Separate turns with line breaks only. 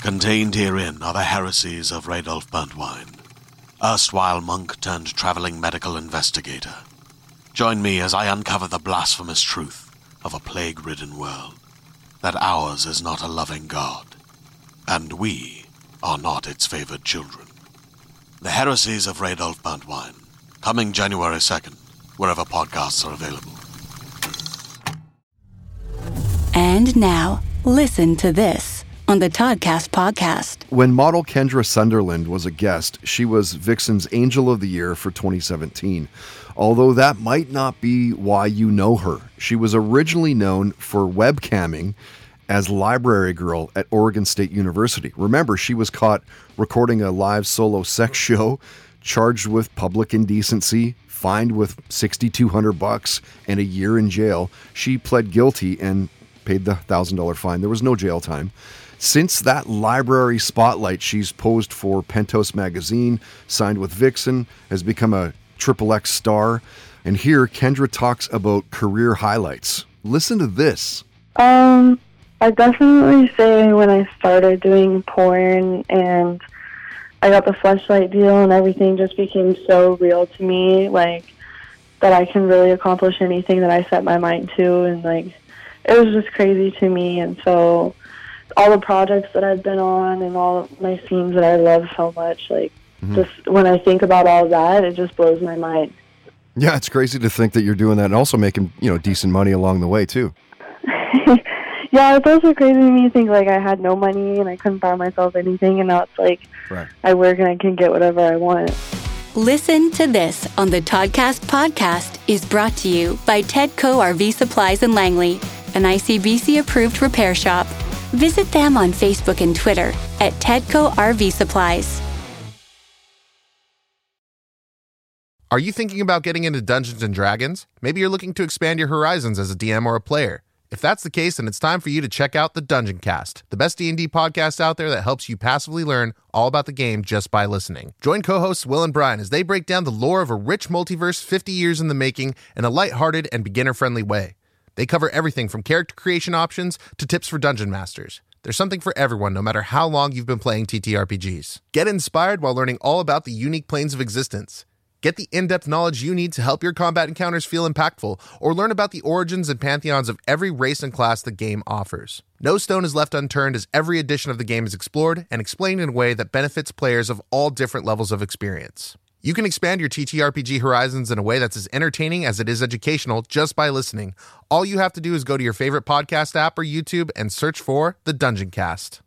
Contained herein are the heresies of Radolf Burntwine, erstwhile monk turned traveling medical investigator. Join me as I uncover the blasphemous truth of a plague-ridden world, that ours is not a loving God, and we are not its favored children. The heresies of Radolf Burntwine, coming January 2nd, wherever podcasts are available.
And now, listen to this on the Toddcast podcast.
When model Kendra Sunderland was a guest, she was Vixen's Angel of the Year for 2017. Although that might not be why you know her. She was originally known for webcamming as Library Girl at Oregon State University. Remember, she was caught recording a live solo sex show, charged with public indecency, fined with $6,200 and a year in jail. She pled guilty and paid the $1,000 fine. There was no jail time. Since that library spotlight, she's posed for Pentos magazine, signed with Vixen, has become a XXX star. And here, Kendra talks about career highlights. Listen to this.
I definitely say when I started doing porn and I got the Fleshlight deal and everything just became so real to me, like, that I can really accomplish anything that I set my mind to, and, like, it was just crazy to me. And so all the projects that I've been on and all my scenes that I love so much, like, just when I think about all that, it just blows my mind.
Yeah, it's crazy to think that you're doing that and also making, decent money along the way, too.
Yeah, it's also crazy to me to think, like, I had no money and I couldn't buy myself anything, and now it's like I work and I can get whatever I want.
Listen to this on the Toddcast podcast is brought to you by Tedco RV Supplies in Langley, an ICBC-approved repair shop. Visit them on Facebook and Twitter at Tedco RV Supplies.
Are you thinking about getting into Dungeons & Dragons? Maybe you're looking to expand your horizons as a DM or a player. If that's the case, then it's time for you to check out the Dungeon Cast, the best D&D podcast out there that helps you passively learn all about the game just by listening. Join co-hosts Will and Brian as they break down the lore of a rich multiverse 50 years in the making in a lighthearted and beginner-friendly way. They cover everything from character creation options to tips for dungeon masters. There's something for everyone, no matter how long you've been playing TTRPGs. Get inspired while learning all about the unique planes of existence. Get the in-depth knowledge you need to help your combat encounters feel impactful, or learn about the origins and pantheons of every race and class the game offers. No stone is left unturned as every edition of the game is explored and explained in a way that benefits players of all different levels of experience. You can expand your TTRPG horizons in a way that's as entertaining as it is educational just by listening. All you have to do is go to your favorite podcast app or YouTube and search for The Dungeon Cast.